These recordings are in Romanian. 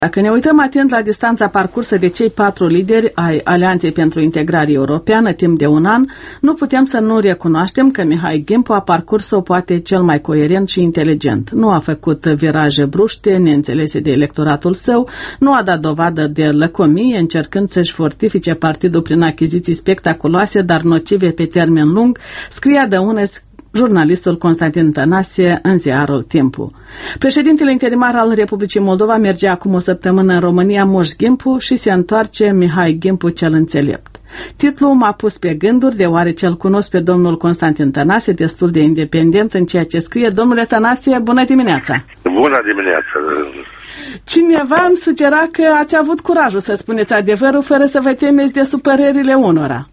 Dacă ne uităm atent la distanța parcursă de cei 4 lideri ai Alianței pentru Integrare Europeană timp de un an, nu putem să nu recunoaștem că Mihai Gimpu a parcurs-o poate cel mai coerent și inteligent. Nu a făcut viraje bruște, neînțelese de electoratul său, nu a dat dovadă de lăcomie încercând să-și fortifice partidul prin achiziții spectaculoase, dar nocive pe termen lung, scria Dăunes jurnalistul Constantin Tănase în ziarul Timpul. Președintele interimar al Republicii Moldova merge acum o săptămână în România, Moș Gimpu, și se întoarce Mihai Gimpu cel înțelept. Titlul m-a pus pe gânduri, deoarece îl cunosc pe domnul Constantin Tănase, destul de independent în ceea ce scrie. Domnule Tănase, bună dimineața! Bună dimineața! Cineva îmi sugera că ați avut curajul să spuneți adevărul fără să vă temeți de supărările unora.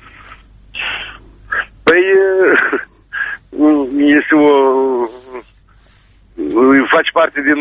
Păi, este face parte din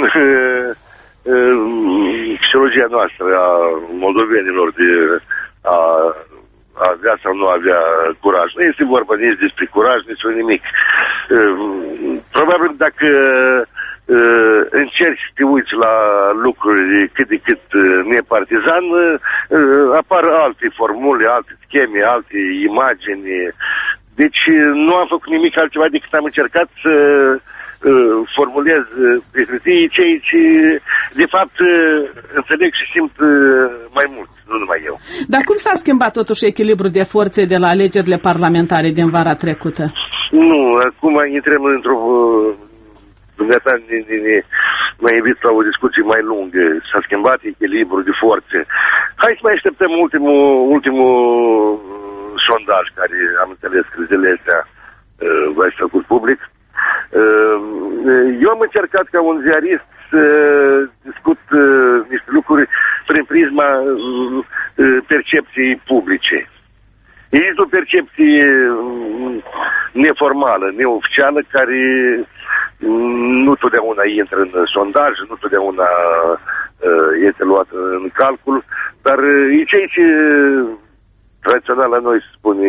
psihologia noastră a moldovenilor de a avea sau nu avea curaj. Nu este vorba nici despre curaj, nici nimic. Probabil dacă încerci să te uiți la lucruri cât de cât nepartizan, apar alte formule, alte scheme, alte imagini. Deci nu am făcut nimic altceva decât am încercat să formulez pe hârtie cei ce, de fapt, înțeleg și simt mai mult, nu numai eu. Dar cum s-a schimbat totuși echilibrul de forțe de la alegerile parlamentare din vara trecută? Nu, acum intrăm într-o... Dumneata m-a invit la o discuție mai lungă. S-a schimbat echilibrul de forțe. Hai să mai așteptăm ultimul sondaj care am înțeles că zilele astea va fi făcut public. Eu am încercat ca un ziarist să discut niște lucruri prin prisma percepției publice. Există o percepție neformală, neoficială, care nu totdeauna intră în sondaj, nu totdeauna este luat în calcul, dar e ceea ce tradițional la noi se spune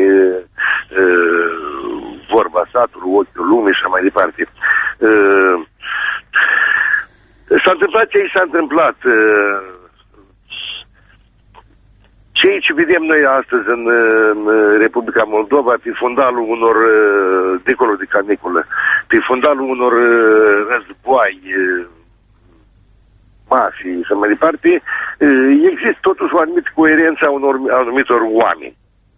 vorba satului, ochiul lumii și așa mai departe. S-a întâmplat ce s-a întâmplat. Ceea ce vedem noi astăzi în Republica Moldova, pe fundalul unor, dincolo de caniculă, pe fundalul unor război, mafii și mai departe, există totuși o anumită coerență a anumitor oameni.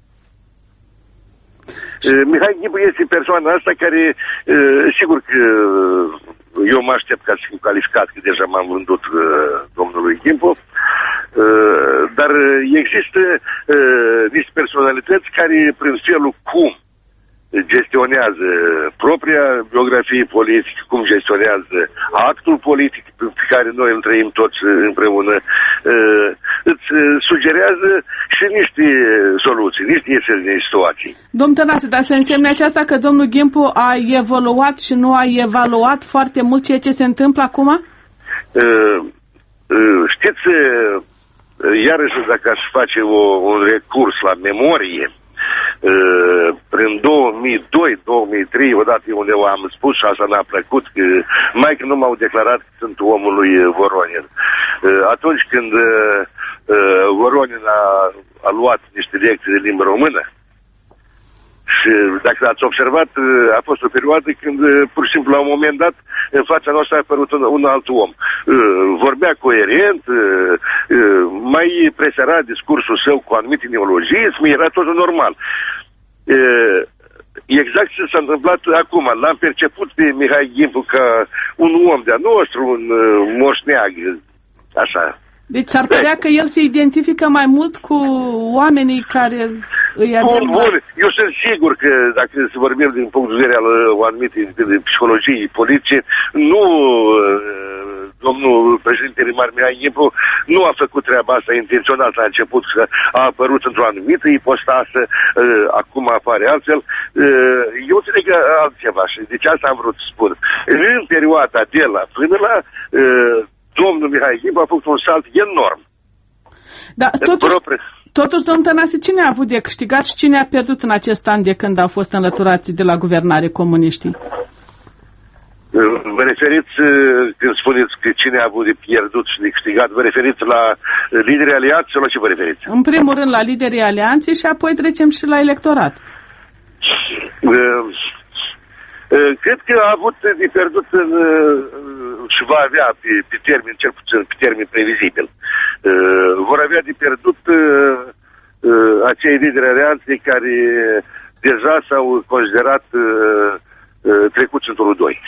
Mihai Gimpu este persoana asta care, sigur că eu mă aștept ca să fiu calificat, că deja m-am vândut domnului Gimpu, dar există niște personalități care, prin felul cum gestionează propria biografie politică, cum gestionează actul politic pe care noi îl trăim toți împreună, îți sugerează și niște soluții, niște ieșiri din situații. Domnul Tănase, dar se însemne aceasta că domnul Gimpu a evoluat și nu a evaluat foarte mult ceea ce se întâmplă acum? Știți, iarăși dacă aș face un recurs la memorie, prin 2002-2003, odată unde am spus și asta n-a plăcut, că mai că nu m-au declarat că sunt omul lui Voronin. Atunci când Voronin a luat niște lecții de limbă română, și dacă ați observat, a fost o perioadă când, pur și simplu, la un moment dat, în fața noastră a apărut un alt om. Vorbea coerent, mai presera discursul său cu anumite neologism, era totul normal. Exact ce s-a întâmplat acum. L-am perceput pe Mihai Gimpu ca un om de-a nostru, un moșneag, așa. Deci ar părea că el se identifică mai mult cu oamenii care îi avem... Bun. Eu sunt sigur că dacă să vorbim din punct de vedere al anumite psihologiei politice, nu domnul președinte interimar Mihai Gimpu nu a făcut treaba asta intenționat la început, că a apărut într-o anumită ipostasă, acum apare altfel. Eu înțeleg altceva și deci asta am vrut să spun. În perioada de la până la... domnul Mihai Gimpu a făcut un salt enorm. Da, totuși, domnul Tănase, cine a avut de câștigat și cine a pierdut în acest an de când au fost înlăturați de la guvernare comuniștii? Vă referiți, când spuneți că cine a avut de pierdut și de câștigat, vă referiți la liderii alianței sau la ce vă referiți? În primul rând la liderii alianței și apoi trecem și la electorat. Cred că a avut de pierdut și va avea pe termen, cel puțin pe termen previzibil. Vor avea de pierdut acei lideri alianței care deja s-au considerat trecuți în turul 2.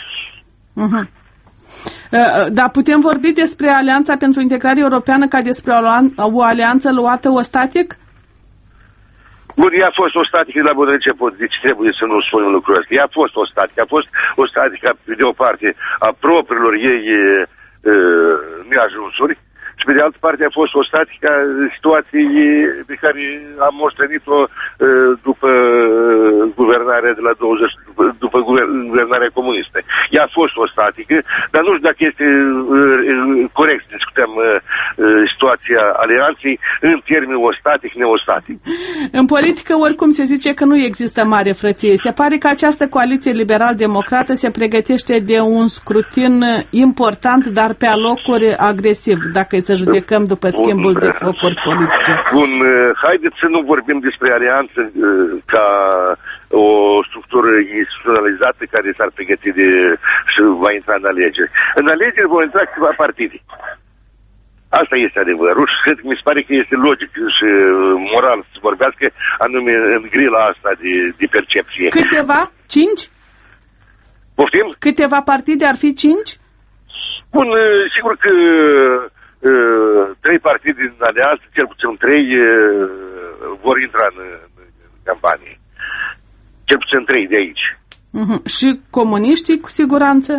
Dar putem vorbi despre Alianța pentru Integrare Europeană ca despre o alianță luată ostatic? Bun, ea a fost ostatică de la bun început, deci trebuie să nu spunem lucrul ăsta. Ea a fost ostatică, a fost ostatică de o parte a propriilor ei neajunsuri și pe de altă parte a fost ostatică situației pe care am moștenit-o după guvernarea de la 20, după guvernarea comunistă. Ea a fost ostatică, dar nu știu dacă este corect să discutăm situația alianței în termeni ostatic-neostatic. În politică, oricum, se zice că nu există mare frăție. Se pare că această coaliție liberal-democrată se pregătește de un scrutin important, dar pe alocuri agresiv, dacă e să judecăm după schimbul de focuri politice. Bun, haideți să nu vorbim despre alianță ca o structură instituționalizată care s-ar pregăti și va intra în alegeri. În alegeri vor intra câteva partide. Asta este adevărul și cred că mi se pare că este logic și moral să vorbească anume în grila asta de percepție. Câteva? 5? Poftim? Câteva partide ar fi 5? Bun, sigur că 3 partide din alianță, cel puțin 3, vor intra în campanie. Cel puțin 3 de aici. Și comuniștii, cu siguranță?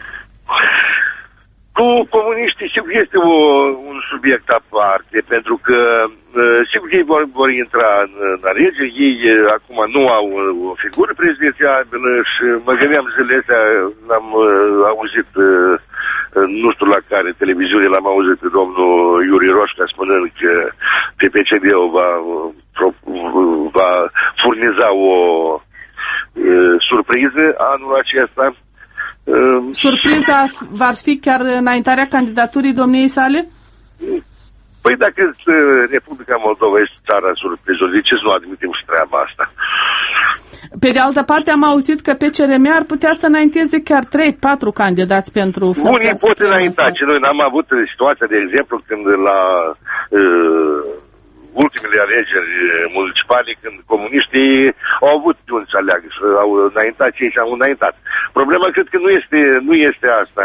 Cu comuniștii, sigur, este un subiect aparte, pentru că, sigur, ei vor intra în alegeri, ei acum nu au o figură prezidențială și mă gândeam zilele astea, l-am auzit, nu știu la care televiziune, l-am auzit pe domnul Iuri Roșca spunând că PPCD-ul va furniza o surpriză anul acesta. Surpriza va fi chiar înaintarea candidaturii domniei sale? Păi dacă Republica Moldova este țara surpriză, de ce să nu admitem și treaba asta? Pe de altă parte am auzit că PCRM ar putea să înainteze chiar 3-4 candidați pentru funcția. Unii pot înainta, și noi n-am avut situația, de exemplu, când la ultimele alegeri municipale, când comuniștii au avut de unde să aleagă și au înaintat cei și au înaintat. Problema cred că nu este asta.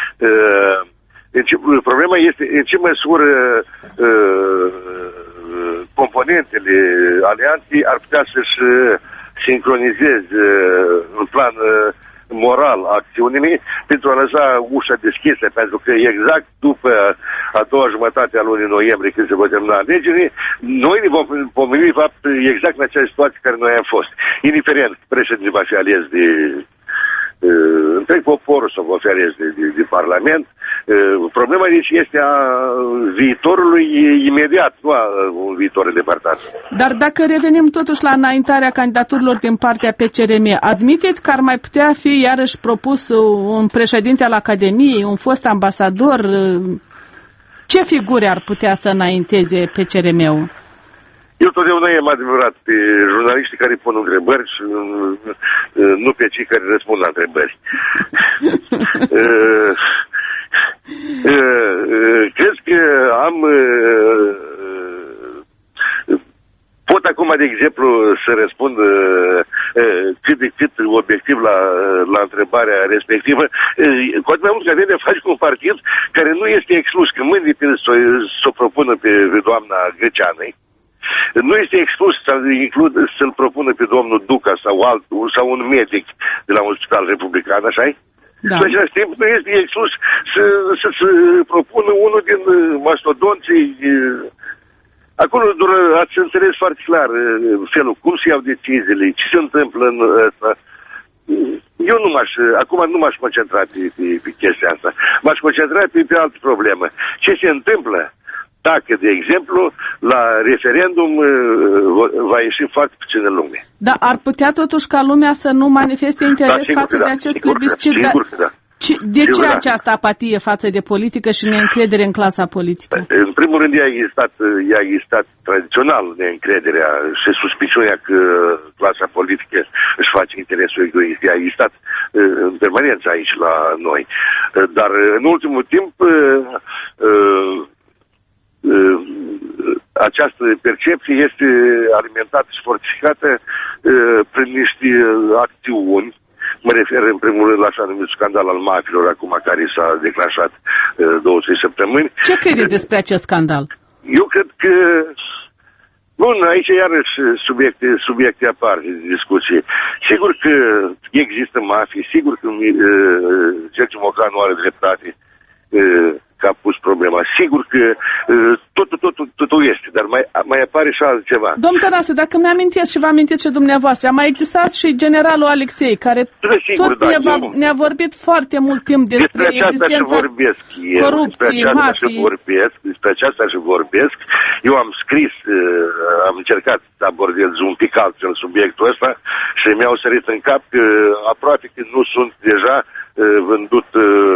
Problema este în ce măsură componentele alianței ar putea să-și sincronizeze în plan moral acțiunile pentru a lăsa ușa deschisă, pentru că exact după a doua jumătate a lunii noiembrie, când se vor termina alegerile, noi ne vom pomeni de fapt exact în acea situație care noi am fost. Indiferent președintele va fi ales de întreg poporul sau va fi ales de Parlament. Problema aici este a viitorului imediat, nu a un viitor îndepărtat. Dar dacă revenim totuși la înaintarea candidaturilor din partea PCRM, admiteți că ar mai putea fi iarăși propus un președinte al Academiei, un fost ambasador? Ce figuri ar putea să înainteze PCRM-ul? Eu totdeauna am admirat pe jurnaliștii care pun întrebări și nu pe cei care răspund la întrebări. Cred că pot acum, de exemplu, să răspund cât de cât obiectiv la întrebarea respectivă. Cu atât mai mult că avem de face cu un partid care nu este exclus, că mâine să o propună pe doamna Greceanei. Nu este exclus să-l propună pe domnul Duca sau un medic de la un spital republican, așa-i? Da. În același timp nu este exclus să propună unul din mastodonții. Acolo ați înțeles foarte clar felul cum se iau deciziile, ce se întâmplă în ăsta. Eu acum nu m-aș concentra pe chestia asta. M-aș concentra pe altă problemă. Ce se întâmplă dacă, de exemplu, la referendum va ieși foarte puțină lume. Dar ar putea totuși ca lumea să nu manifeste interes față de acest plebiscit? Sigur că da. De ce această apatie față de politică și neîncredere în clasa politică? În primul rând, a existat tradițional neîncrederea și suspiciunea că clasa politică își face interesul egoist. A existat în permanență aici la noi. Dar în ultimul timp această percepție este alimentată și fortificată prin niște acțiuni. Mă refer în primul rând la așa numit scandal al mafiilor acum care s-a declanșat 2-3 săptămâni. Ce credeți despre acest scandal? Eu cred că bun, aici iarăși subiecte apar de discuție. Sigur că există mafii, sigur că Sergiu Mocanu are dreptate că a pus problema. Sigur că totul este, dar mai apare și altceva. Domnul Tănase, dacă mi-amintesc și vă amintiți și dumneavoastră, a mai existat și generalul Alexei, care ne-a vorbit foarte mult timp despre existența corupției, mafiei. Despre aceasta și vorbesc. Eu am scris, am încercat să abordez un pic altfel subiectul ăsta și mi-au sărit în cap că aproape că nu sunt deja vândut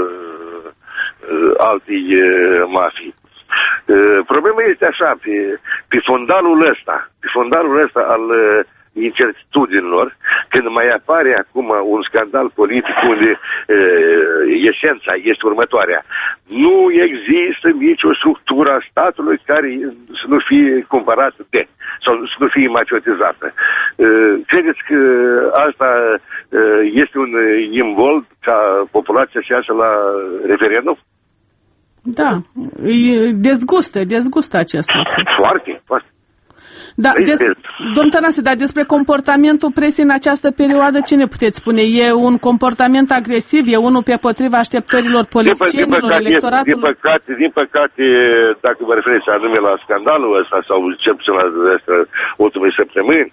alții mafii. Problema este așa, pe fondalul ăsta al incertitudinilor, când mai apare acum un scandal politic unde esența este următoarea. Nu există nicio structură a statului care să nu fie comparată sau să nu fie mafiotizată. Credeți că asta este un imbold ca populația să iasă la referendum? Da, dezgustă acest lucru. Foarte. Da, domnul Tănase, dar despre comportamentul presei în această perioadă, ce ne puteți spune? E un comportament agresiv? E unul pe potriva așteptărilor politicienilor, electoratului? Din păcate, dacă vă referiți anume la scandalul ăsta sau cel puțin la ultimele săptămâni,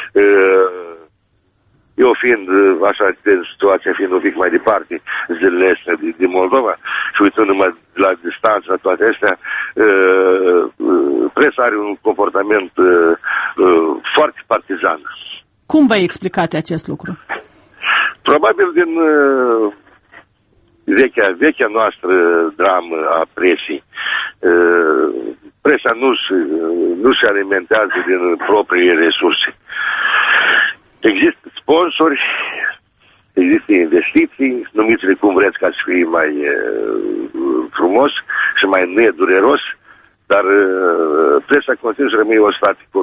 eu fiind așa de situația fiind un pic mai departe, zilele astea din Moldova și uitându-mă la distanță la toate astea, presa are un comportament foarte partizan. Cum vă explicați acest lucru? Probabil din vechea noastră dramă a presii. Presa nu se alimentează din proprii resurse. Există sponsori, există investiții, numiți-le cum vreți ca să fie mai frumos și mai nedureros, dar presa continuă să rămâne ostaticul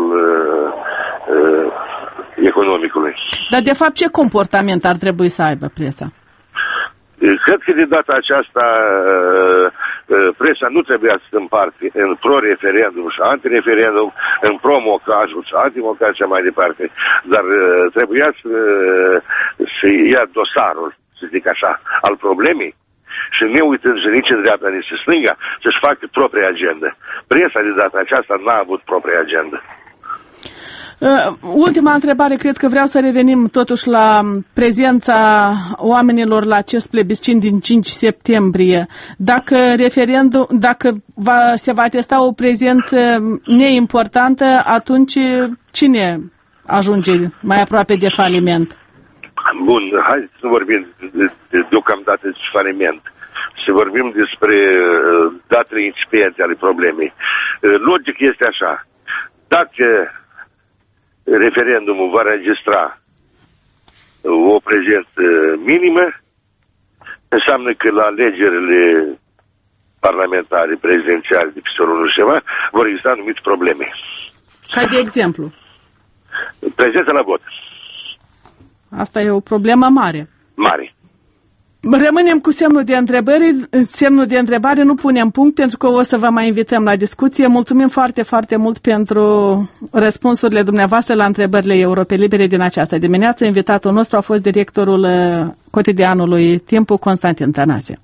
economicului. Dar de fapt ce comportament ar trebui să aibă presa? Cred că de data aceasta presa nu trebuia să se împarte în pro-referendum și anti-referendum, în pro-mocajul și anti-mocaj și mai departe, dar trebuia să ia dosarul, să zic așa, al problemei și ne uitând nici în dreapta, nici în stânga, să-și facă propria agenda. Presa de data aceasta n-a avut propria agenda. Ultima întrebare, cred că vreau să revenim totuși la prezența oamenilor la acest plebiscit din 5 septembrie. Dacă se va testa o prezență neimportantă, atunci cine ajunge mai aproape de faliment? Bun, hai să vorbim deocamdată de faliment. Să vorbim despre datele incipiente ale problemei. Logic este așa. Dacă referendumul va registra o prezență minimă, înseamnă că la alegerile parlamentare, prezidențiale de peste și ceva, vor exista anumite probleme. Ca de exemplu? Prezența la vot. Asta e o problemă mare. Mare. Rămânem cu semnul de întrebare, nu punem punct pentru că o să vă mai invităm la discuție. Mulțumim foarte, foarte mult pentru răspunsurile dumneavoastră la întrebările Europe Libere din această dimineață. Invitatul nostru a fost directorul cotidianului Timpul, Constantin Tănase.